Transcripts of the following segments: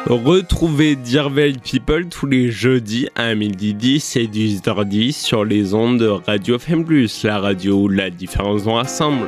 Retrouvez Dearvel People tous les jeudis à 12h10 et 18h10 sur les ondes de Radio FM+, la radio où la différence nous rassemble.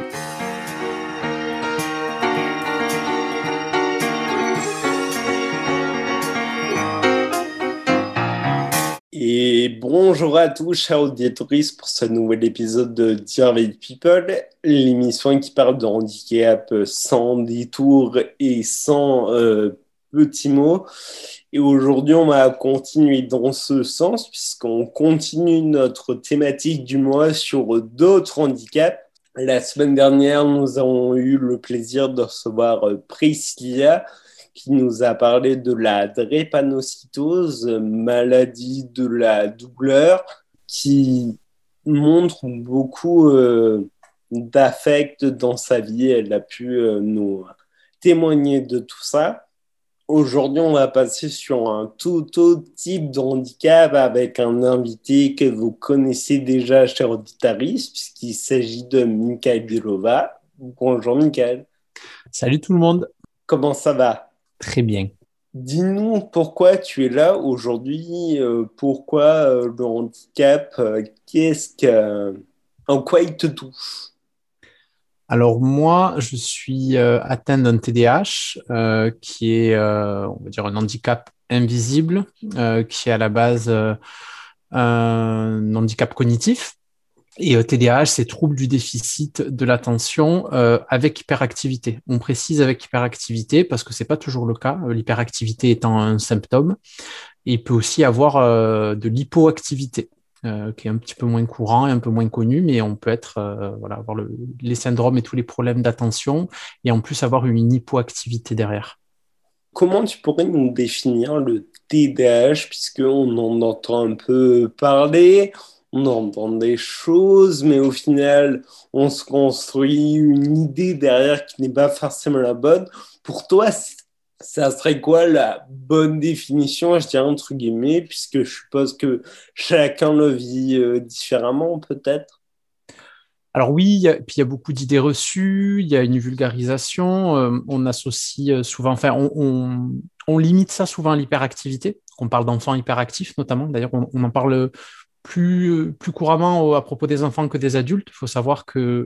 Et bonjour à tous, chers auditeurs, pour ce nouvel épisode de Dearvel People, l'émission qui parle de handicap sans détour et sans petits mots. Et aujourd'hui, on va continuer dans ce sens, puisqu'on continue notre thématique du mois sur d'autres handicaps. La semaine dernière, nous avons eu le plaisir de recevoir Priscilla, qui nous a parlé de la drépanocytose, maladie de la douleur, qui montre beaucoup d'affect dans sa vie. Elle a pu nous témoigner de tout ça. Aujourd'hui, on va passer sur un tout autre type de handicap avec un invité que vous connaissez déjà, cher auditariste, puisqu'il s'agit de Michael Belova. Bonjour Michael. Salut tout le monde. Comment ça va ? Très bien. Dis-nous pourquoi tu es là aujourd'hui, pourquoi le handicap, en quoi il te touche ? Alors moi, je suis atteint d'un TDAH qui est, on va dire, un handicap invisible, qui est à la base un handicap cognitif. Et TDAH, c'est trouble du déficit de l'attention avec hyperactivité. On précise avec hyperactivité parce que c'est pas toujours le cas, l'hyperactivité étant un symptôme. Et il peut aussi avoir de l'hypoactivité, qui est un petit peu moins courant et un peu moins connu, mais on peut être, avoir les syndromes et tous les problèmes d'attention et en plus avoir une hypoactivité derrière. Comment tu pourrais nous définir le TDAH, puisqu'on en entend un peu parler, on entend des choses, mais au final, on se construit une idée derrière qui n'est pas forcément la bonne. Pour toi, ça serait quoi la bonne définition, je dirais entre guillemets, puisque je suppose que chacun le vit différemment, peut-être? Alors oui, puis il y a beaucoup d'idées reçues, il y a une vulgarisation, on associe souvent, on limite ça souvent à l'hyperactivité, on parle d'enfants hyperactifs notamment, d'ailleurs on en parle plus couramment à propos des enfants que des adultes. Il faut savoir que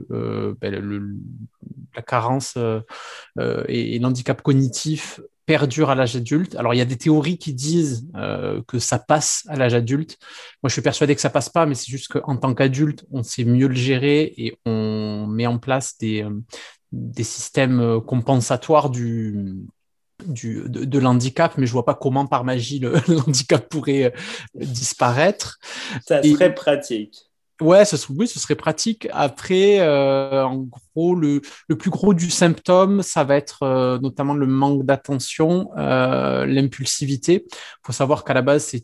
la carence et l'handicap cognitif perdurent à l'âge adulte. Alors, il y a des théories qui disent que ça passe à l'âge adulte. Moi, je suis persuadé que ça passe pas, mais c'est juste qu'en tant qu'adulte, on sait mieux le gérer et on met en place des systèmes compensatoires de l'handicap, mais je vois pas comment par magie l'handicap pourrait disparaître. Ça serait pratique. Ouais, ce serait pratique. Après, en gros, le plus gros du symptôme, ça va être notamment le manque d'attention, l'impulsivité. Il faut savoir qu'à la base, c'est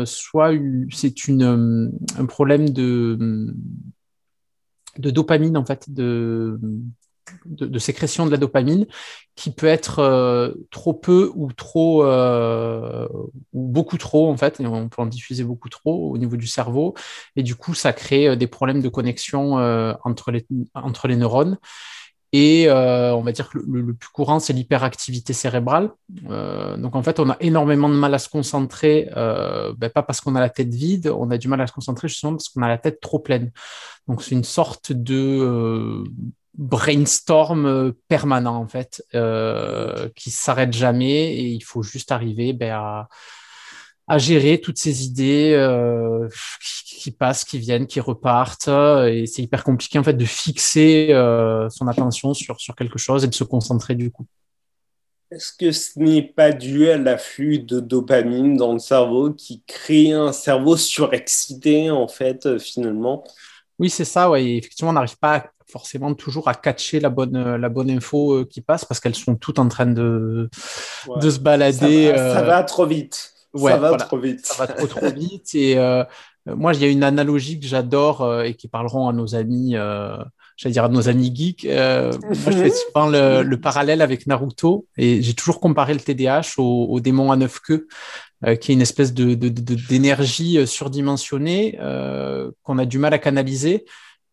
un problème de dopamine, en fait, de sécrétion de la dopamine qui peut être trop peu ou beaucoup trop en fait, et on peut en diffuser beaucoup trop au niveau du cerveau et du coup ça crée des problèmes de connexion entre les neurones et on va dire que le plus courant c'est l'hyperactivité cérébrale, donc en fait on a énormément de mal à se concentrer, pas parce qu'on a la tête vide, on a du mal à se concentrer justement parce qu'on a la tête trop pleine, donc c'est une sorte de brainstorm permanent en fait, qui s'arrête jamais et il faut juste arriver à gérer toutes ces idées qui passent, qui viennent, qui repartent et c'est hyper compliqué en fait de fixer son attention sur quelque chose et de se concentrer du coup. Est-ce que ce n'est pas dû à l'afflux de dopamine dans le cerveau qui crée un cerveau surexcité en fait finalement? Oui, c'est ça, ouais. Et effectivement, on n'arrive pas forcément toujours à catcher la bonne info qui passe parce qu'elles sont toutes en train de se balader. Ça va trop vite. Ouais, ça va voilà, trop vite. ça va trop vite. Et moi, il y a une analogie que j'adore et qui parleront à nos amis, j'allais dire à nos amis geeks. Moi, je fais souvent le parallèle avec Naruto et j'ai toujours comparé le TDAH au démon à 9 queues. Qui est une espèce d'énergie surdimensionnée qu'on a du mal à canaliser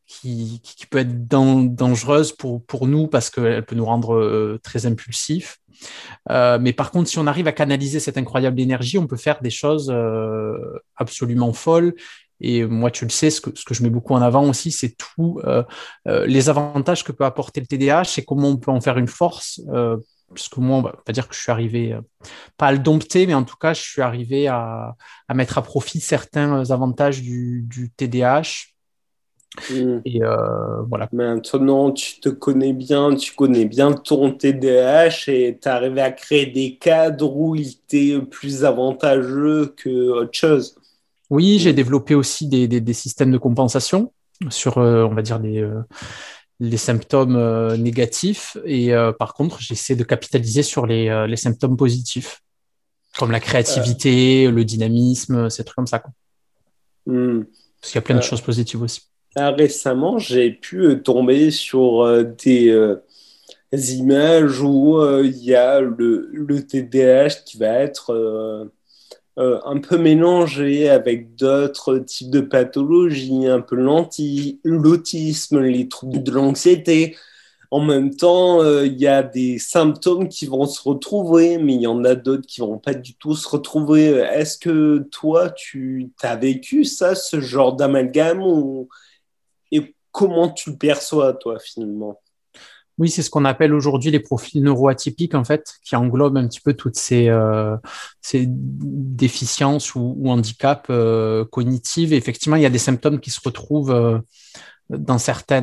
qui peut être dangereuse pour nous parce qu'elle peut nous rendre très impulsifs. Mais par contre, si on arrive à canaliser cette incroyable énergie, on peut faire des choses absolument folles. Et moi, tu le sais, ce que je mets beaucoup en avant aussi, c'est tous les avantages que peut apporter le TDAH et comment on peut en faire une force. Parce que moi, on va pas dire que je suis arrivé, pas à le dompter, mais en tout cas, je suis arrivé à mettre à profit certains avantages du TDAH. Et voilà. Maintenant, tu connais bien ton TDAH et tu arrives à créer des cadres où il t'est plus avantageux que autre chose. Oui, j'ai développé aussi des systèmes de compensation sur, on va dire, les symptômes négatifs. Et par contre, j'essaie de capitaliser sur les symptômes positifs, comme la créativité, le dynamisme, ces trucs comme ça, quoi. Parce qu'il y a plein de choses positives aussi. Récemment, j'ai pu tomber sur des images où il y a le TDAH qui va être un peu mélangé avec d'autres types de pathologies, un peu l'autisme, les troubles de l'anxiété. En même temps, il y a des symptômes qui vont se retrouver, mais il y en a d'autres qui vont pas du tout se retrouver. Est-ce que toi, tu as vécu ça, ce genre d'amalgame, et comment tu le perçois, toi, finalement? Oui, c'est ce qu'on appelle aujourd'hui les profils neuroatypiques, en fait, qui englobent un petit peu toutes ces déficiences ou handicaps cognitifs. Et effectivement, il y a des symptômes qui se retrouvent dans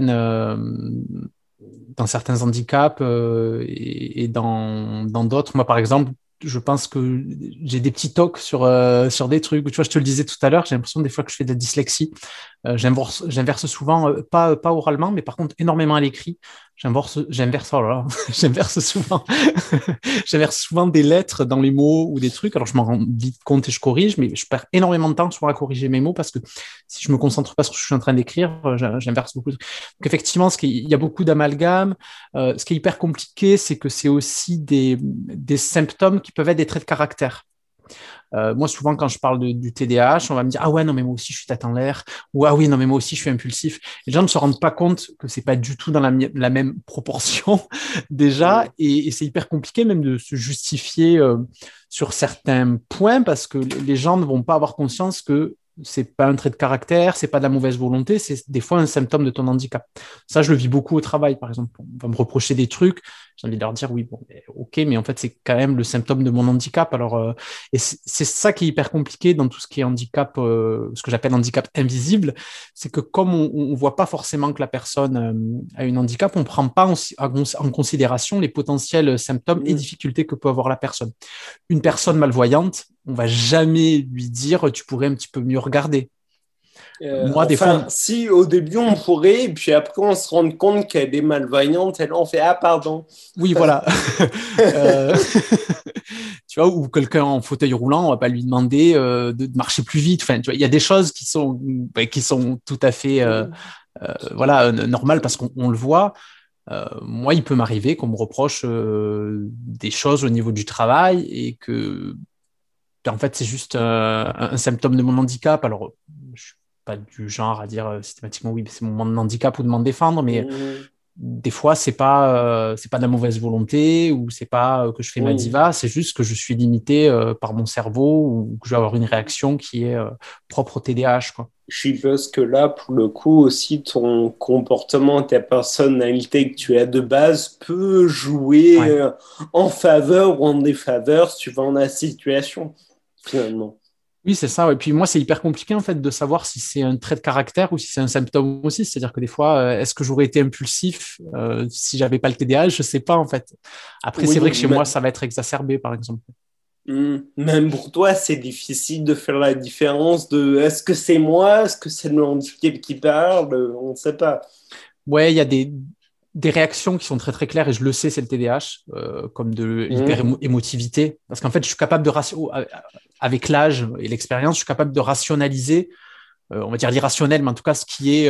dans certains handicaps et dans d'autres. Moi, par exemple, je pense que j'ai des petits tocs sur des trucs. Tu vois, je te le disais tout à l'heure, j'ai l'impression des fois que je fais de la dyslexie. J'inverse souvent, pas oralement, mais par contre énormément à l'écrit. Oh là là, j'inverse souvent, j'inverse souvent des lettres dans les mots ou des trucs. Alors je m'en rends vite compte et je corrige, mais je perds énormément de temps souvent à corriger mes mots parce que si je me concentre pas sur ce que je suis en train d'écrire, j'inverse beaucoup. Donc effectivement, il y a beaucoup d'amalgames. Ce qui est hyper compliqué, c'est que c'est aussi des symptômes qui peuvent être des traits de caractère. Moi, souvent, quand je parle du TDAH, on va me dire ah ouais, non, mais moi aussi, je suis tête en l'air, ou ah oui, non, mais moi aussi, je suis impulsif. Les gens ne se rendent pas compte que c'est pas du tout dans la même proportion déjà, et c'est hyper compliqué même de se justifier sur certains points parce que les gens ne vont pas avoir conscience que c'est pas un trait de caractère, c'est pas de la mauvaise volonté, c'est des fois un symptôme de ton handicap. Ça, je le vis beaucoup au travail, par exemple. On va me reprocher des trucs, j'ai envie de leur dire oui, bon, ok, mais en fait, c'est quand même le symptôme de mon handicap. Alors, et c'est ça qui est hyper compliqué dans tout ce qui est handicap, ce que j'appelle handicap invisible, c'est que comme on voit pas forcément que la personne a un handicap, on prend pas en considération les potentiels symptômes et difficultés que peut avoir la personne. Une personne malvoyante, on va jamais lui dire tu pourrais un petit peu mieux regarder. Moi, des fois, si au début on pourrait, et puis après on se rend compte qu'elle est malvoyante, et là on fait ah pardon. Oui, voilà. Tu vois, ou quelqu'un en fauteuil roulant, on va pas lui demander de marcher plus vite. Enfin, tu vois, il y a des choses qui sont tout à fait voilà normales parce qu'on le voit. Moi, il peut m'arriver qu'on me reproche des choses au niveau du travail et que en fait, c'est juste un symptôme de mon handicap. Alors, je suis pas du genre à dire systématiquement oui, c'est mon handicap ou de m'en défendre, mais des fois, c'est pas de la mauvaise volonté ou c'est pas que je fais ma diva, c'est juste que je suis limité par mon cerveau ou que je vais avoir une réaction qui est propre au TDAH, quoi. Je suppose que là, pour le coup, aussi, ton comportement, ta personnalité que tu as de base peut jouer en faveur ou en défaveur suivant la situation, finalement. Oui, c'est ça. Et puis moi, c'est hyper compliqué en fait de savoir si c'est un trait de caractère ou si c'est un symptôme aussi. C'est-à-dire que des fois, est-ce que j'aurais été impulsif si j'avais pas le TDAH? Je sais pas en fait. Après, c'est vrai que chez moi, ça va être exacerbé, par exemple. Même pour toi, c'est difficile de faire la différence de est-ce que c'est moi, est-ce que c'est le handicap qui parle, on ne sait pas. Ouais, il y a des réactions qui sont très très claires et je le sais, c'est le TDAH, comme de l'hyper-émotivité. Parce qu'en fait, je suis capable avec l'âge et l'expérience, je suis capable de rationaliser, on va dire l'irrationnel, mais en tout cas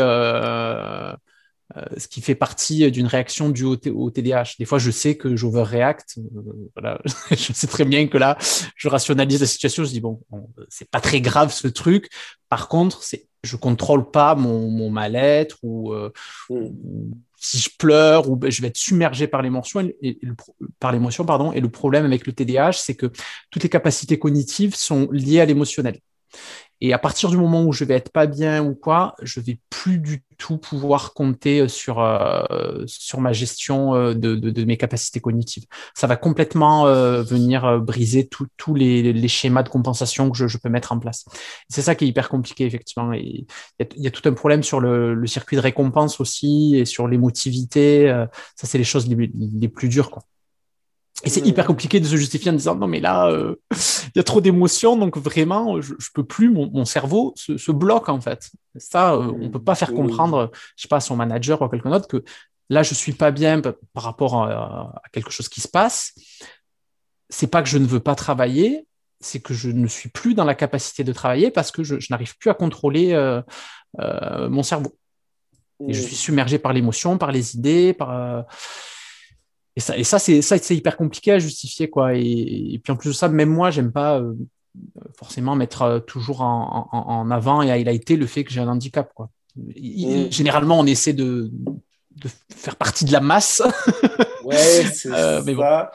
ce qui fait partie d'une réaction due au TDAH. Des fois, je sais que j'overreact. Voilà. Je sais très bien que là, je rationalise la situation. Je dis, bon, c'est pas très grave ce truc. Par contre, c'est je contrôle pas mon mal-être ou si je pleure ou je vais être submergé par l'émotion pardon. Et le problème avec le TDAH, c'est que toutes les capacités cognitives sont liées à l'émotionnel. Et à partir du moment où je vais être pas bien ou quoi, je vais plus du tout pouvoir compter sur ma gestion de mes capacités cognitives. Ça va complètement venir briser tous les schémas de compensation que je peux mettre en place. C'est ça qui est hyper compliqué, effectivement. Et il y a tout un problème sur le circuit de récompense aussi et sur l'émotivité. Ça, c'est les choses les plus dures, quoi. Et c'est hyper compliqué de se justifier en disant non, mais là, il y a trop d'émotions, donc vraiment, je peux plus, mon cerveau se bloque en fait. Ça, on peut pas faire comprendre, je sais pas, à son manager ou à quelqu'un d'autre que là, je suis pas bien par rapport à quelque chose qui se passe. C'est pas que je ne veux pas travailler, c'est que je ne suis plus dans la capacité de travailler parce que je n'arrive plus à contrôler mon cerveau. Et je suis submergé par l'émotion, par les idées, par... Et ça, c'est hyper compliqué à justifier, quoi. Et puis en plus de ça, même moi, j'aime pas forcément mettre toujours en avant et highlighter le fait que j'ai un handicap, quoi. Généralement, on essaie de faire partie de la masse. Ouais, c'est mais bon. ça.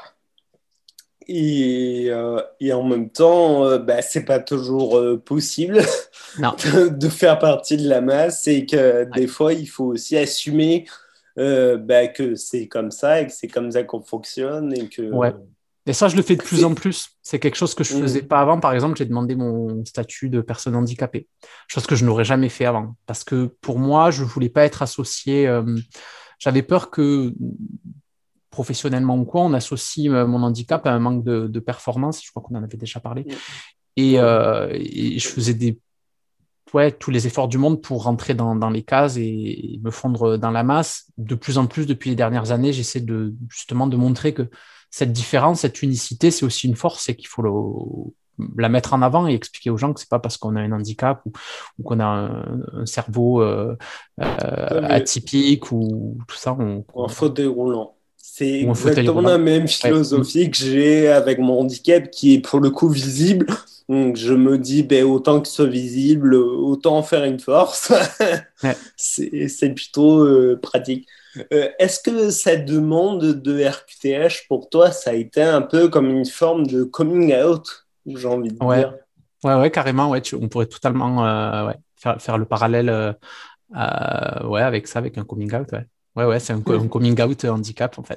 Et en même temps, c'est pas toujours possible de faire partie de la masse et que des fois, il faut aussi assumer que c'est comme ça et que c'est comme ça qu'on fonctionne. Et que... Ouais. Et ça, je le fais de plus en plus. C'est quelque chose que je ne faisais pas avant. Par exemple, j'ai demandé mon statut de personne handicapée, chose que je n'aurais jamais fait avant. Parce que pour moi, je ne voulais pas être associé. J'avais peur que professionnellement ou quoi, on associe mon handicap à un manque de performance. Je crois qu'on en avait déjà parlé. Et je faisais tous les efforts du monde pour rentrer dans les cases et me fondre dans la masse. De plus en plus, depuis les dernières années, j'essaie justement de montrer que cette différence, cette unicité, c'est aussi une force et qu'il faut la mettre en avant et expliquer aux gens que c'est pas parce qu'on a un handicap ou qu'on a un cerveau atypique ou tout ça. En fauteuil roulant. C'est ou un fauteuil exactement roulant. la même philosophie que j'ai avec mon handicap qui est pour le coup visible. Donc je me dis, autant que ce soit visible, autant en faire une force. C'est plutôt pratique. Est-ce que cette demande de RQTH, pour toi, ça a été un peu comme une forme de coming out, j'ai envie de dire? Ouais, carrément. Ouais, on pourrait totalement faire le parallèle avec ça, avec un coming out. Ouais, c'est un coming out handicap, en fait.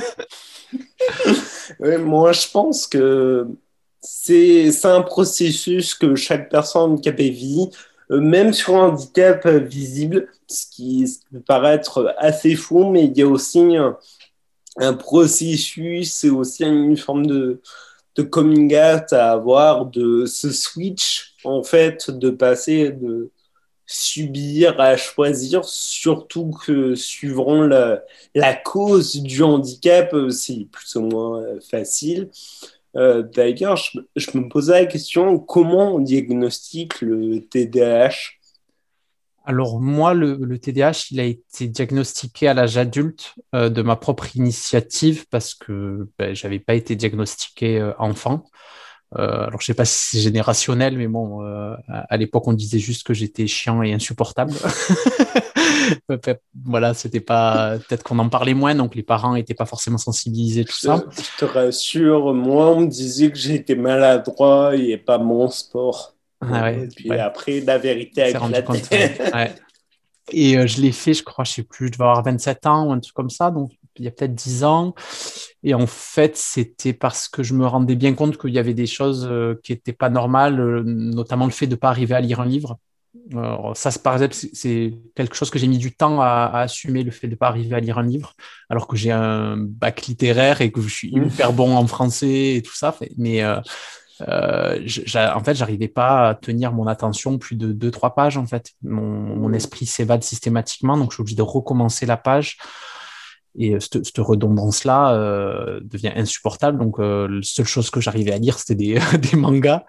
Moi, je pense que c'est un processus que chaque personne handicapée vit, même sur un handicap visible, ce qui peut paraître assez fou, mais il y a aussi un processus, c'est aussi une forme de coming out à avoir, de ce switch, en fait, de passer de subir à choisir, surtout que suivant la cause du handicap, c'est plus ou moins facile. D'ailleurs, je me posais la question, comment on diagnostique le TDAH? Alors moi, le TDAH, il a été diagnostiqué à l'âge adulte de ma propre initiative parce que je n'avais pas été diagnostiqué enfant. Alors je sais pas si c'est générationnel, mais bon, à l'époque, on disait juste que j'étais chiant et insupportable. Voilà, c'était pas... Peut-être qu'on en parlait moins, donc les parents n'étaient pas forcément sensibilisés, tout ça. Je te rassure, moi, on me disait que j'étais maladroit et pas mon sport. Et puis après, la vérité a éclaté. Et je l'ai fait, je crois, je sais plus, je devais avoir 27 ans ou un truc comme ça, donc il y a peut-être 10 ans. Et en fait, c'était parce que je me rendais bien compte qu'il y avait des choses qui n'étaient pas normales, notamment le fait de ne pas arriver à lire un livre. Alors, ça, par exemple, c'est quelque chose que j'ai mis du temps à assumer, le fait de ne pas arriver à lire un livre, alors que j'ai un bac littéraire et que je suis hyper bon en français et tout ça. Mais en fait, j'arrivais pas à tenir mon attention plus de 2-3 pages. En fait, mon esprit s'évade systématiquement, donc je suis obligé de recommencer la page. Et cette redondance-là devient insupportable. Donc, la seule chose que j'arrivais à lire, c'était des mangas.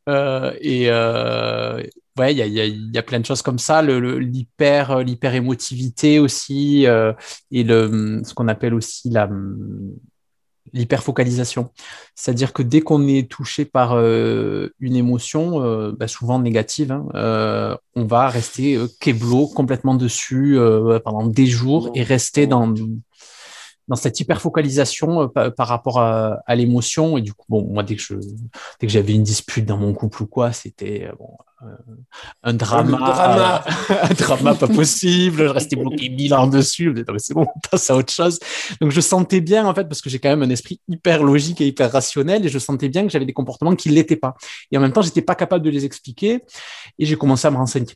Ouais, il y a plein de choses comme ça. L'hyper émotivité aussi, et ce qu'on appelle aussi l'hyperfocalisation. C'est-à-dire que dès qu'on est touché par une émotion, souvent négative, on va rester keblo complètement dessus pendant des jours et rester dans cette hyperfocalisation par rapport à l'émotion. Et du coup, moi, dès que j'avais une dispute dans mon couple ou quoi, c'était un drama, un drama pas possible. Je restais bloqué 1000 ans dessus. Je me disais, non, mais c'est bon, on passe à autre chose. Donc, je sentais bien, en fait, parce que j'ai quand même un esprit hyper logique et hyper rationnel, et je sentais bien que j'avais des comportements qui ne l'étaient pas. Et en même temps, j'étais pas capable de les expliquer. Et j'ai commencé à me renseigner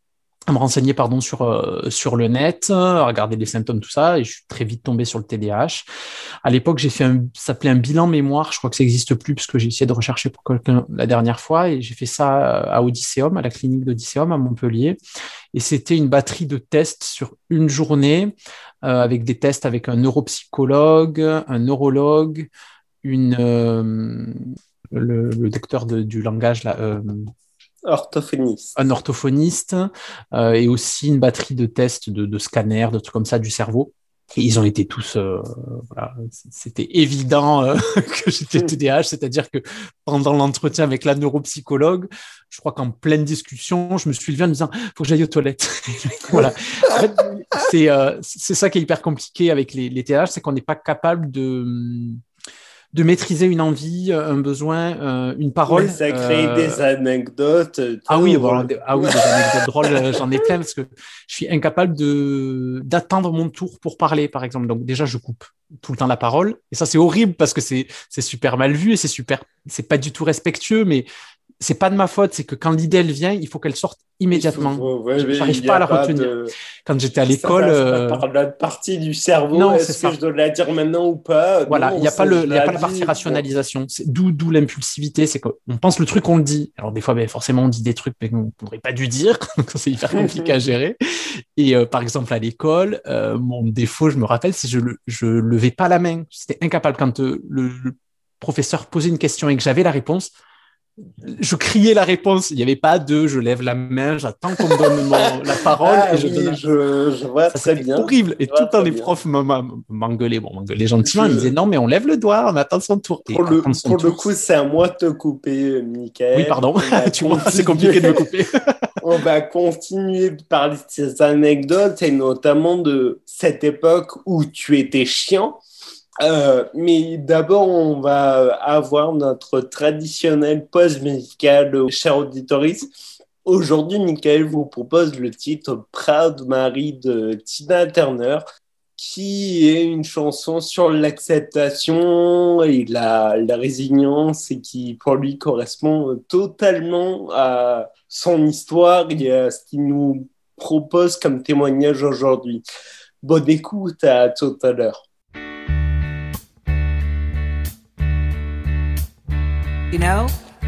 sur le net, à regarder les symptômes, tout ça, et je suis très vite tombé sur le TDAH. À l'époque, j'ai fait ça s'appelait un bilan mémoire, je crois que ça n'existe plus, parce que j'ai essayé de rechercher pour quelqu'un la dernière fois, et j'ai fait ça à Odysseum, à la clinique d'Odysseum à Montpellier, et c'était une batterie de tests sur une journée, avec des tests avec un neuropsychologue, un neurologue, le docteur du langage, là, orthophoniste. Un orthophoniste et aussi une batterie de tests de scanners, de trucs comme ça du cerveau. Et ils ont été tous, voilà, c'était évident que j'étais TDAH, c'est-à-dire que pendant l'entretien avec la neuropsychologue, je crois qu'en pleine discussion, je me suis levé en me disant « faut que j'aille aux toilettes ». Voilà. En fait, c'est ça qui est hyper compliqué avec les TDAH, c'est qu'on n'est pas capable de maîtriser une envie, un besoin, une parole. Mais ça crée des anecdotes. Des anecdotes drôles, j'en ai plein parce que je suis incapable d'attendre mon tour pour parler, par exemple. Donc déjà, je coupe tout le temps la parole. Et ça, c'est horrible parce que c'est super mal vu et c'est pas du tout respectueux, mais c'est pas de ma faute. C'est que quand l'idée, elle vient, il faut qu'elle sorte immédiatement. J'arrive pas à la retenir. Quand j'étais à l'école... Ça par la partie du cerveau, non, est-ce que je dois la dire maintenant ou pas? Voilà, il n'y a pas la partie rationalisation. D'où l'impulsivité, c'est qu'on pense le truc, on le dit. Alors des fois, forcément, on dit des trucs qu'on n'aurait pas dû dire, donc c'est hyper compliqué à gérer. Et par exemple, à l'école, mon défaut, je me rappelle, c'est que je levais pas la main. J'étais incapable quand le professeur posait une question et que j'avais la réponse. Je criais la réponse. Il n'y avait pas je lève la main, j'attends qu'on me donne la parole. Et je vois ça, très bien. C'était horrible. Et tout le temps, les profs m'engueulaient. Bon, m'engueulaient gentiment. Ils disaient non, mais on lève le doigt, on attend son tour. Pour le coup, c'est à moi de te couper, Michael. Oui, pardon. Tu vois, c'est compliqué de me couper. On va continuer de parler de ces anecdotes et notamment de cette époque où tu étais chiant. Mais d'abord, on va avoir notre traditionnel pause musicale, chers auditeurs. Aujourd'hui, Michael vous propose le titre Proud Mary de Tina Turner, qui est une chanson sur l'acceptation et la résilience et qui, pour lui, correspond totalement à son histoire et à ce qu'il nous propose comme témoignage aujourd'hui. Bonne écoute, à tout à l'heure. You know,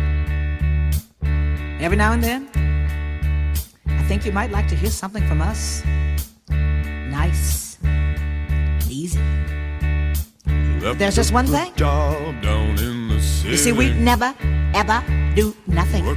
every now and then, I think you might like to hear something from us. Nice, easy. But there's just one thing. You see, we never, ever do nothing.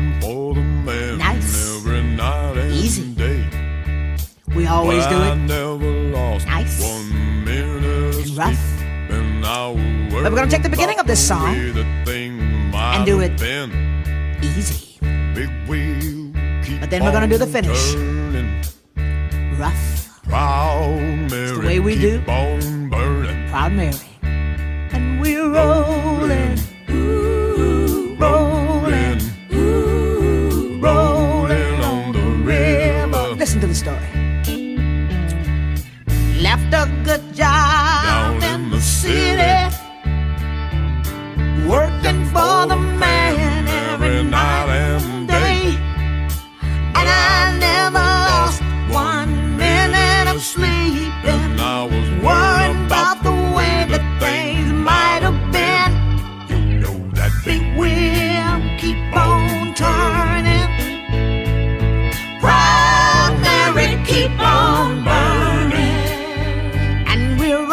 Nice, easy. We always do it nice and rough. But we're going to take the beginning of this song and do it easy. But then we're going to do the finish rough. It's the way we do Proud Mary. And we're rolling, ooh, rolling, ooh, rolling on the river. Listen to the story. Left a good job in the city, working for the man every night and day. And I never lost 1 minute of sleep. And I was worried about the way that things might have been. You know that big wheel keep on turning. Proud Mary, keep on burning. And we're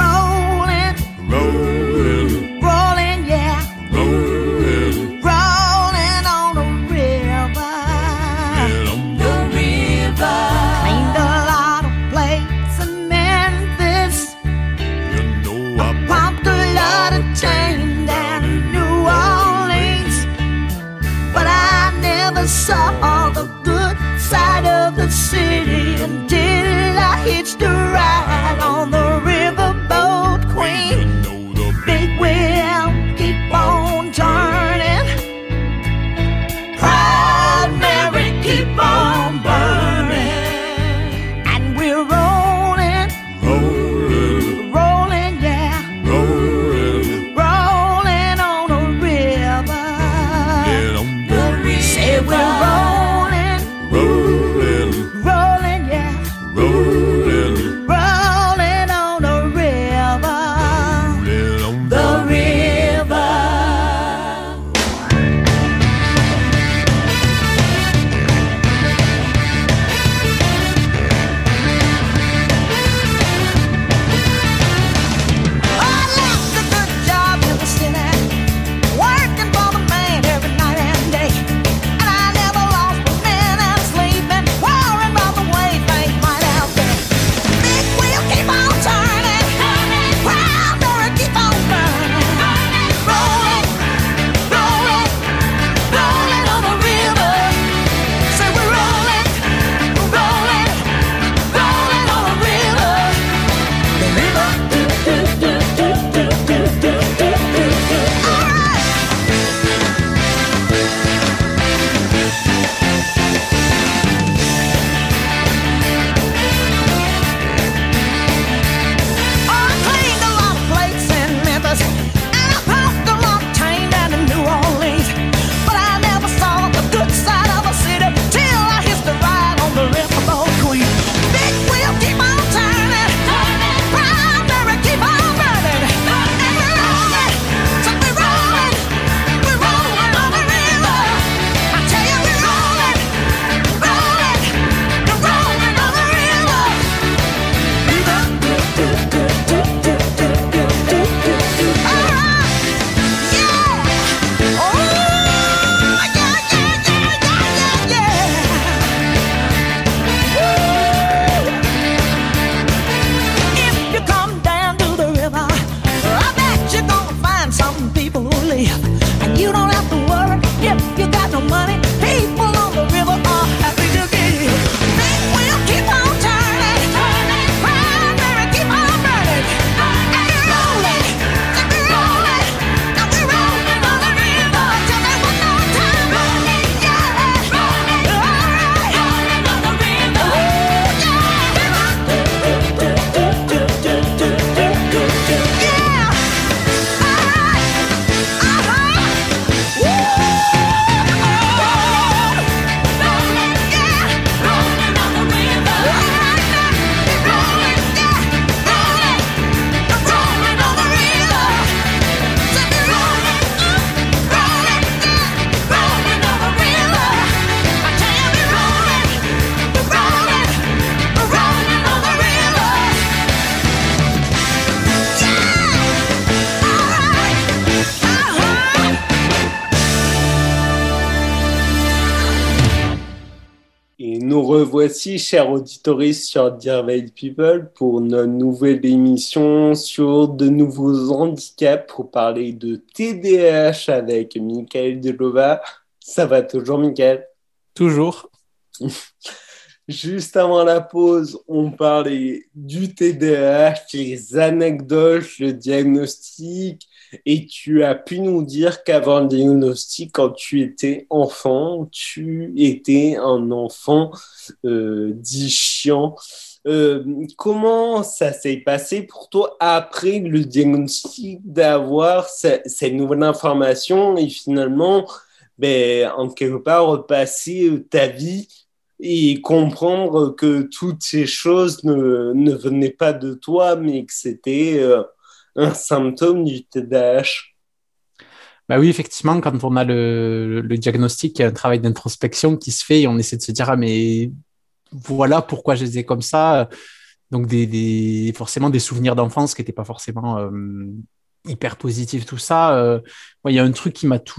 aussi, chers auditeurs sur Dear White People, pour notre nouvelle émission sur de nouveaux handicaps pour parler de TDAH avec Michael Delova. Ça va toujours, Michael? Toujours. Juste avant la pause, on parlait du TDAH, les anecdotes, le diagnostic, et tu as pu nous dire qu'avant le diagnostic, quand tu étais enfant, tu étais un enfant dit chiant. Comment ça s'est passé pour toi après le diagnostic d'avoir ces nouvelles informations et finalement, en quelque part, repasser ta vie et comprendre que toutes ces choses ne venaient pas de toi, mais que c'était un symptôme du TDAH. Bah oui, effectivement, quand on a le diagnostic, il y a un travail d'introspection qui se fait et on essaie de se dire, ah, mais voilà pourquoi je les ai comme ça. Donc, forcément, des souvenirs d'enfance qui n'étaient pas forcément hyper positifs, tout ça. Il y a un truc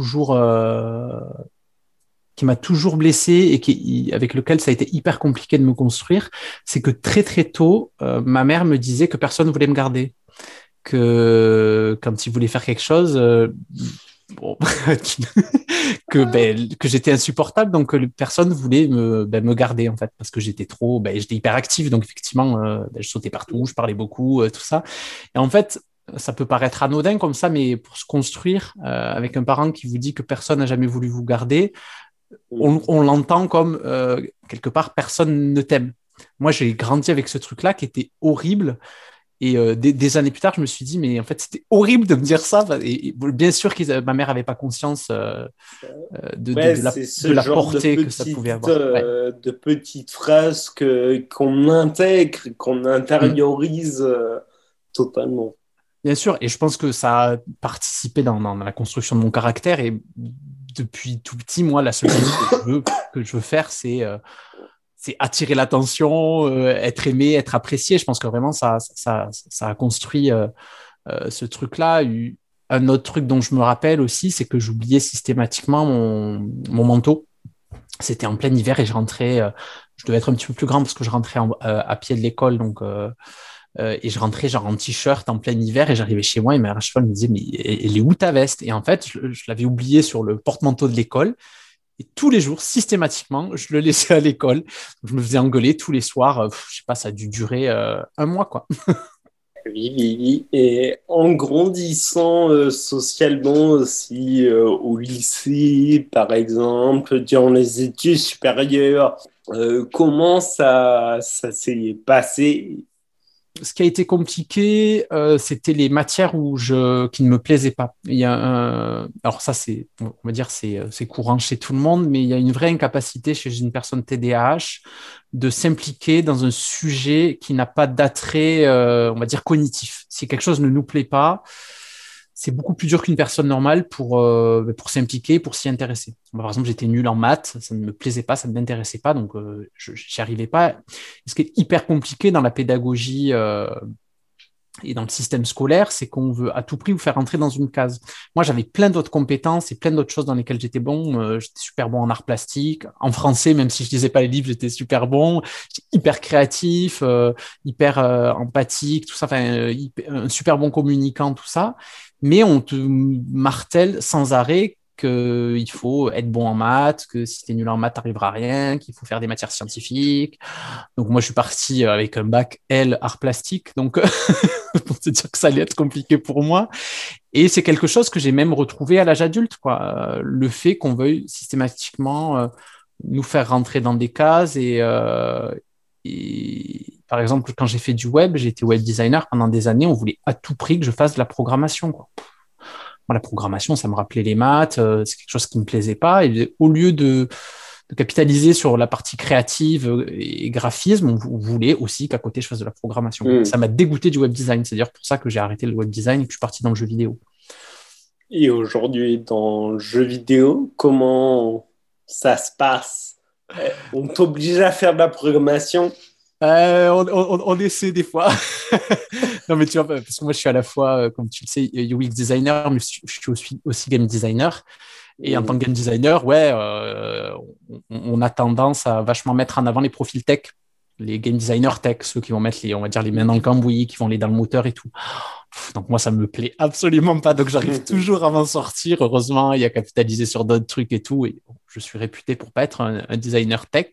qui m'a toujours blessé et avec lequel ça a été hyper compliqué de me construire, c'est que très très tôt, ma mère me disait que personne ne voulait me garder, que quand il voulait faire quelque chose, que j'étais insupportable, donc que personne ne voulait me garder en fait, parce que j'étais hyper actif, donc effectivement, je sautais partout, je parlais beaucoup, tout ça. Et en fait, ça peut paraître anodin comme ça, mais pour se construire avec un parent qui vous dit que personne n'a jamais voulu vous garder, on l'entend comme quelque part personne ne t'aime. Moi, j'ai grandi avec ce truc-là qui était horrible. Et des années plus tard, je me suis dit, mais en fait, c'était horrible de me dire ça. Et bien sûr que ma mère n'avait pas conscience de la portée que ça pouvait avoir. De petites phrases qu'on intègre, qu'on intériorise totalement. Bien sûr, et je pense que ça a participé dans la construction de mon caractère. Et depuis tout petit, moi, la seule chose que je veux faire, c'est attirer l'attention, être aimé, être apprécié. Je pense que vraiment, ça a construit ce truc-là. Un autre truc dont je me rappelle aussi, c'est que j'oubliais systématiquement mon manteau. C'était en plein hiver et je rentrais, je devais être un petit peu plus grand parce que je rentrais à pied de l'école, donc... et je rentrais genre en t-shirt en plein hiver et j'arrivais chez moi et ma mère à cheval me disait mais elle est où ta veste? Et en fait je l'avais oublié sur le porte-manteau de l'école et tous les jours systématiquement je le laissais à l'école. Je me faisais engueuler tous les soirs, je sais pas, ça a dû durer un mois quoi. Oui. Et en grandissant socialement aussi au lycée par exemple, durant les études supérieures, comment ça s'est passé? Ce qui a été compliqué, c'était les matières qui ne me plaisaient pas. Alors ça, on va dire, c'est courant chez tout le monde, mais il y a une vraie incapacité chez une personne TDAH de s'impliquer dans un sujet qui n'a pas d'attrait, on va dire, cognitif. Si quelque chose ne nous plaît pas, c'est beaucoup plus dur qu'une personne normale pour s'impliquer, pour s'y intéresser. Par exemple, j'étais nul en maths, ça ne me plaisait pas, ça ne m'intéressait pas, donc je n'y arrivais pas. Et ce qui est hyper compliqué dans la pédagogie et dans le système scolaire, c'est qu'on veut à tout prix vous faire entrer dans une case. Moi, j'avais plein d'autres compétences et plein d'autres choses dans lesquelles j'étais bon. J'étais super bon en arts plastiques, en français, même si je lisais pas les livres, j'étais super bon. J'étais hyper créatif, hyper empathique, tout ça. Enfin, un super bon communicant, tout ça. Mais on te martèle sans arrêt qu'il faut être bon en maths, que si tu es nul en maths, tu n'arriveras à rien, qu'il faut faire des matières scientifiques. Donc moi, je suis parti avec un bac L art plastique, donc pour te dire que ça allait être compliqué pour moi. Et c'est quelque chose que j'ai même retrouvé à l'âge adulte, quoi. Le fait qu'on veuille systématiquement nous faire rentrer dans des cases et par exemple, quand j'ai fait du web, j'ai été web designer pendant des années, on voulait à tout prix que je fasse de la programmation, quoi. Moi, la programmation, ça me rappelait les maths, c'est quelque chose qui me plaisait pas. Et au lieu de capitaliser sur la partie créative et graphisme, on voulait aussi qu'à côté, je fasse de la programmation. Ça m'a dégoûté du web design. C'est d'ailleurs pour ça que j'ai arrêté le web design et que je suis parti dans le jeu vidéo. Et aujourd'hui, dans le jeu vidéo, comment ça se passe? On t'oblige à faire de la programmation? On essaie des fois. Non, mais tu vois, parce que moi, je suis à la fois, comme tu le sais, UX designer, mais je suis aussi game designer. Et en tant que game designer, ouais, on a tendance à vachement mettre en avant les profils tech, les game designers tech, ceux qui vont mettre on va dire, les mains dans le cambouis, qui vont aller dans le moteur et tout. Donc moi, ça me plaît absolument pas. Donc j'arrive toujours à m'en sortir. Heureusement, il y a capitalisé sur d'autres trucs et tout. Et bon, je suis réputé pour pas être un designer tech.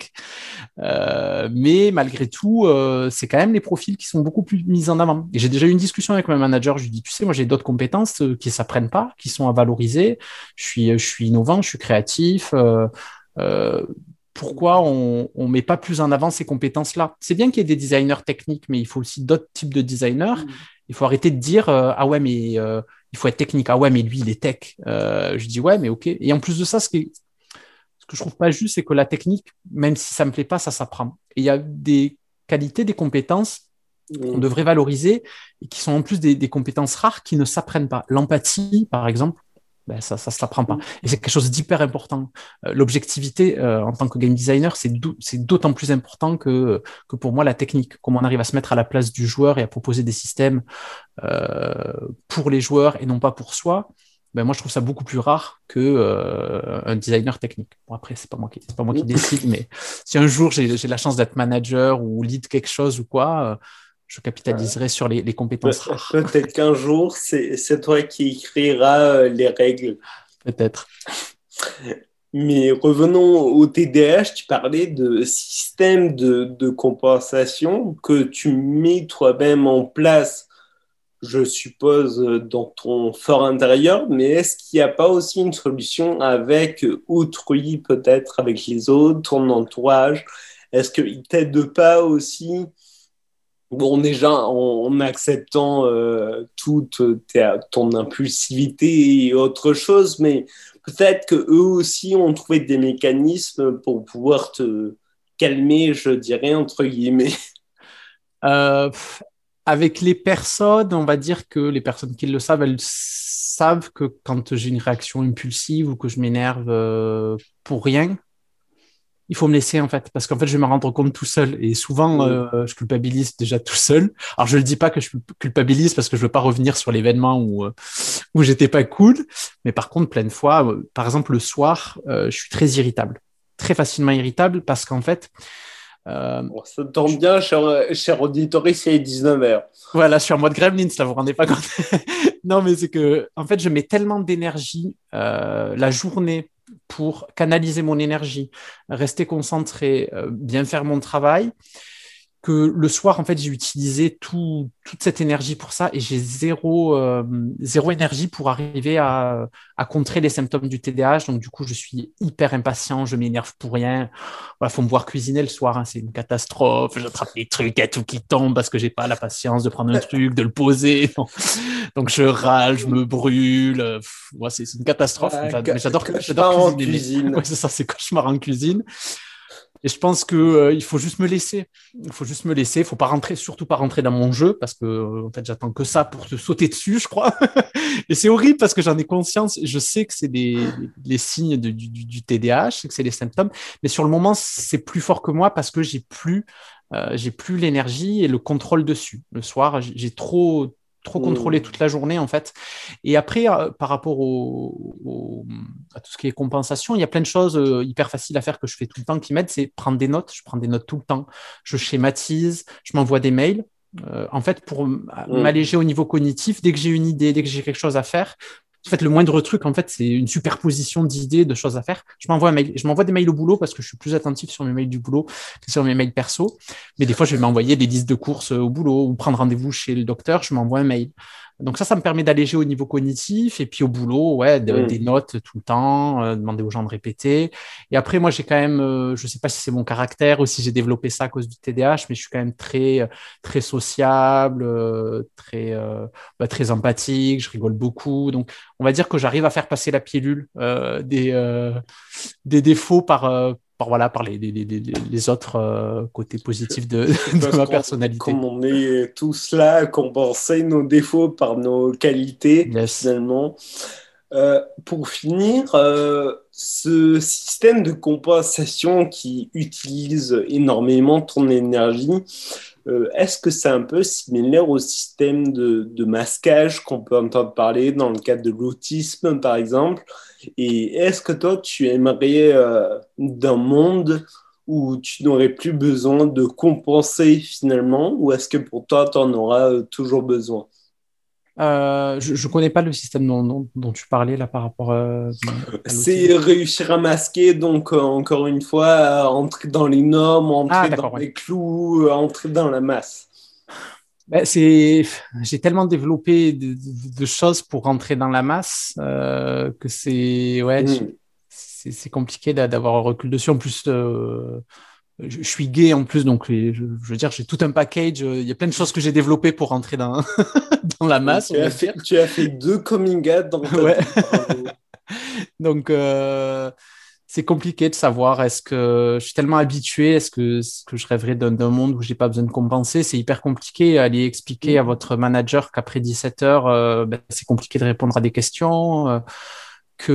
Mais malgré tout, c'est quand même les profils qui sont beaucoup plus mis en avant. Et j'ai déjà eu une discussion avec mon manager. Je lui dis, tu sais, moi j'ai d'autres compétences qui s'apprennent pas, qui sont à valoriser. Je suis innovant, je suis créatif. Pourquoi on met pas plus en avant ces compétences-là? C'est bien qu'il y ait des designers techniques, mais il faut aussi d'autres types de designers. Il faut arrêter de dire ah ouais, mais il faut être technique. Ah ouais, mais lui, il est tech. Je dis ouais, mais ok. Et en plus de ça, ce que je trouve pas juste, c'est que la technique, même si ça me plaît pas, ça s'apprend. Et il y a des qualités, des compétences qu'on devrait valoriser et qui sont en plus des compétences rares qui ne s'apprennent pas. L'empathie, par exemple, ben ça s'apprend pas. Et c'est quelque chose d'hyper important. L'objectivité en tant que game designer, c'est d'autant plus important que pour moi la technique. Comment on arrive à se mettre à la place du joueur et à proposer des systèmes pour les joueurs et non pas pour soi. Ben moi je trouve ça beaucoup plus rare que un designer technique. Bon après c'est pas moi qui décide, mais si un jour j'ai la chance d'être manager ou lead quelque chose ou quoi. Je capitaliserai sur les compétences rares. Peut-être qu'un jour, c'est toi qui écriras les règles. Peut-être. Mais revenons au TDAH, tu parlais de système de compensation que tu mets toi-même en place, je suppose, dans ton fort intérieur, mais est-ce qu'il n'y a pas aussi une solution avec autrui, peut-être avec les autres, ton entourage? Est-ce qu'ils ne t'aident pas aussi? Bon, déjà, en acceptant toute ton impulsivité et autre chose, mais peut-être qu'eux aussi ont trouvé des mécanismes pour pouvoir te calmer, je dirais, entre guillemets. Avec les personnes, on va dire que les personnes qui le savent, elles savent que quand j'ai une réaction impulsive ou que je m'énerve pour rien, il faut me laisser en fait, parce qu'en fait je vais me rendre compte tout seul et souvent je culpabilise déjà tout seul. Alors je ne dis pas que je culpabilise parce que je veux pas revenir sur l'événement où j'étais pas cool, mais par contre plein de fois, par exemple le soir, je suis très irritable, très facilement irritable parce qu'en fait bon, ça tombe bien, cher auditeur, il est 19h. Voilà, je suis en mode Gremlins, là, vous vous rendez pas compte. Non, mais c'est que, en fait, je mets tellement d'énergie la journée pour canaliser mon énergie, rester concentré, bien faire mon travail, que le soir, en fait, j'ai utilisé toute cette énergie pour ça et j'ai zéro énergie pour arriver à contrer les symptômes du TDAH. Donc, du coup, je suis hyper impatient, je m'énerve pour rien. Voilà, faut me voir cuisiner le soir, hein, c'est une catastrophe. J'attrape des trucs, il y a tout qui tombe parce que j'ai pas la patience de prendre un truc, de le poser. Donc, je râle, je me brûle. Ouais, c'est une catastrophe. Mais j'adore cuisiner. Ouais, c'est ça, c'est cauchemar en cuisine. Et je pense que il faut juste me laisser. Il faut juste me laisser. Il faut pas rentrer, surtout pas rentrer dans mon jeu parce que en fait j'attends que ça pour te sauter dessus, je crois. Et c'est horrible parce que j'en ai conscience. Je sais que c'est les signes du TDAH, que c'est les symptômes. Mais sur le moment, c'est plus fort que moi parce que j'ai plus l'énergie et le contrôle dessus. Le soir, j'ai trop contrôlé toute la journée en fait. Et après, par rapport à tout ce qui est compensation, il y a plein de choses hyper faciles à faire que je fais tout le temps qui m'aident, c'est prendre des notes. Je prends des notes tout le temps. Je schématise, je m'envoie des mails. En fait, pour m'alléger au niveau cognitif, dès que j'ai une idée, dès que j'ai quelque chose à faire, en fait, le moindre truc, en fait, c'est une superposition d'idées, de choses à faire. Je m'envoie un mail. Je m'envoie des mails au boulot parce que je suis plus attentif sur mes mails du boulot que sur mes mails perso. Mais des fois, je vais m'envoyer des listes de courses au boulot ou prendre rendez-vous chez le docteur. Je m'envoie un mail. Donc ça me permet d'alléger au niveau cognitif. Et puis au boulot, ouais, des notes tout le temps, demander aux gens de répéter. Et après, moi, j'ai quand même, je sais pas si c'est mon caractère ou si j'ai développé ça à cause du TDAH, mais je suis quand même très, très sociable, très empathique. Je rigole beaucoup. Donc, on va dire que j'arrive à faire passer la pilule des défauts par les autres côtés positifs de ma personnalité. Comme on est tous là à compenser nos défauts par nos qualités, yes. Finalement. Pour finir, ce système de compensation qui utilise énormément ton énergie, est-ce que c'est un peu similaire au système de masquage qu'on peut entendre parler dans le cadre de l'autisme, par exemple? Et est-ce que toi, tu aimerais d'un monde où tu n'aurais plus besoin de compenser finalement, ou est-ce que pour toi, tu en auras toujours besoin? Je ne connais pas le système dont tu parlais là par rapport à C'est l'autisme. réussir à masquer, donc encore une fois, entrer dans les normes, Ah, entrer dans d'accord, ouais. les clous, entrer dans la masse. Ben, j'ai tellement développé de choses pour rentrer dans la masse que ouais, Mm. c'est compliqué d'avoir un recul dessus. En plus, je suis gay en plus, donc je veux dire, j'ai tout un package. Il y a plein de choses que j'ai développées pour rentrer dans, dans la Donc, masse, on va dire. tu as fait 2 coming out dans ta Ouais. vie. Bravo. Donc, c'est compliqué de savoir est-ce que je suis tellement habitué, est-ce que je rêverais d'un monde où j'ai pas besoin de compenser? C'est hyper compliqué. Aller expliquer à votre manager qu'après 17 heures, ben, c'est compliqué de répondre à des questions. Que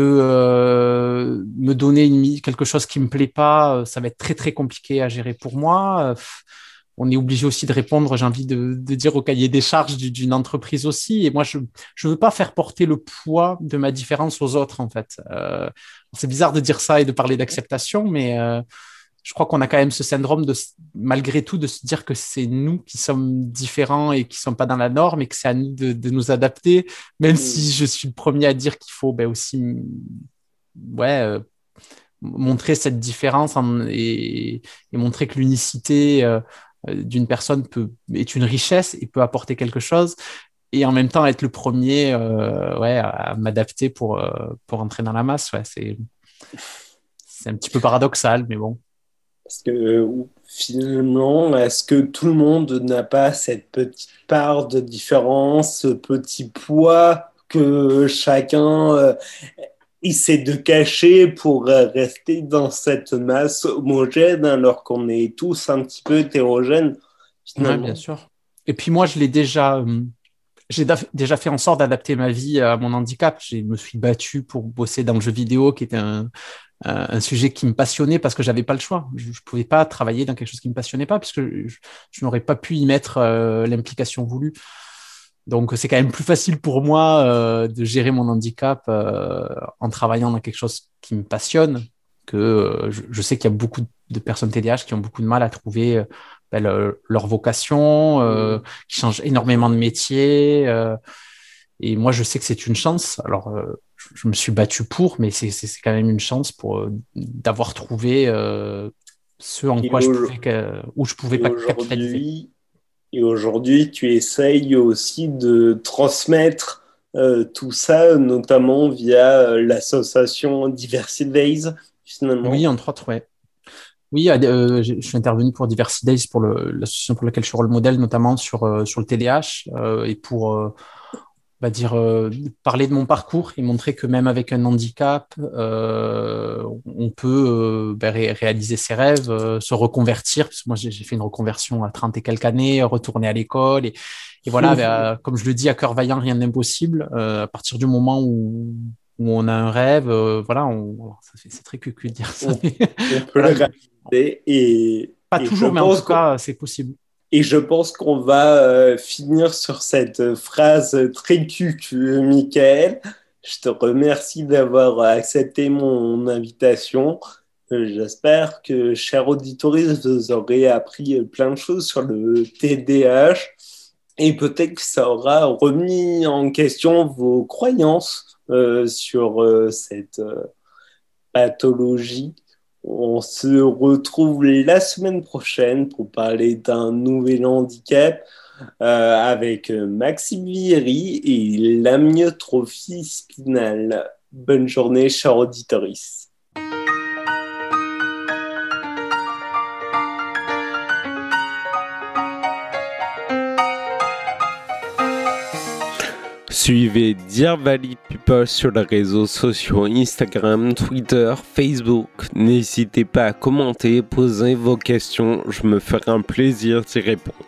me donner quelque chose qui me plaît pas, ça va être très très compliqué à gérer pour moi. On est obligé aussi de répondre, j'ai envie de dire, au cahier des charges d'une entreprise aussi. Et moi, je veux pas faire porter le poids de ma différence aux autres, en fait. C'est bizarre de dire ça et de parler d'acceptation, mais je crois qu'on a quand même ce syndrome malgré tout, de se dire que c'est nous qui sommes différents et qui ne sommes pas dans la norme et que c'est à nous de nous adapter, même si je suis le premier à dire qu'il faut ben, aussi ouais, montrer cette différence et montrer que l'unicité d'une personne est une richesse et peut apporter quelque chose. Et en même temps, être le premier ouais, à m'adapter pour entrer dans la masse. Ouais, c'est un petit peu paradoxal, mais bon. Parce que finalement, est-ce que tout le monde n'a pas cette petite part de différence, ce petit poids que chacun essaie de cacher pour rester dans cette masse homogène alors qu'on est tous un petit peu hétérogènes Ouais, bien finalement? sûr. Et puis moi, j'ai déjà fait en sorte d'adapter ma vie à mon handicap. Je me suis battu pour bosser dans le jeu vidéo, qui était un sujet qui me passionnait parce que j'avais pas le choix. Je pouvais pas travailler dans quelque chose qui me passionnait pas puisque je n'aurais pas pu y mettre l'implication voulue. Donc c'est quand même plus facile pour moi de gérer mon handicap en travaillant dans quelque chose qui me passionne que je sais qu'il y a beaucoup de personnes TDAH qui ont beaucoup de mal à trouver leur vocation, qui changent énormément de métier. Et moi, je sais que c'est une chance. Alors, je me suis battu pour, mais c'est quand même une chance d'avoir trouvé ce en Et, quoi où je pouvais et pas capitaliser. aujourd'hui, tu essayes aussi de transmettre tout ça, notamment via l'association Diversity Days, Oui, finalement. entre autres, ouais. Oui, je suis intervenu pour Diversity Days, pour l'association pour laquelle je suis rôle modèle, notamment sur le TDAH et pour on va dire, parler de mon parcours et montrer que même avec un handicap, on peut réaliser ses rêves, se reconvertir. Parce que moi, j'ai fait une reconversion à 30 et quelques années, retourner à l'école. Et voilà, comme je le dis, à cœur vaillant, rien d'impossible. À partir du moment où on a un rêve, voilà, c'est très cucu de dire ça. on, Mais on peut le voilà, réaliser pas et je toujours, mais en pense tout cas, c'est possible. et je pense qu'on va finir sur cette phrase très cucu, Michael. Je te remercie d'avoir accepté mon invitation. J'espère que, chers auditeurs, vous aurez appris plein de choses sur le TDAH et peut-être que ça aura remis en question vos croyances sur cette pathologie. On se retrouve la semaine prochaine pour parler d'un nouvel handicap avec Maxime Vieri et l'amyotrophie spinale. Bonne journée, chers auditeurs. Suivez Dear Valid People sur les réseaux sociaux Instagram, Twitter, Facebook. N'hésitez pas à commenter, poser vos questions. Je me ferai un plaisir d'y répondre.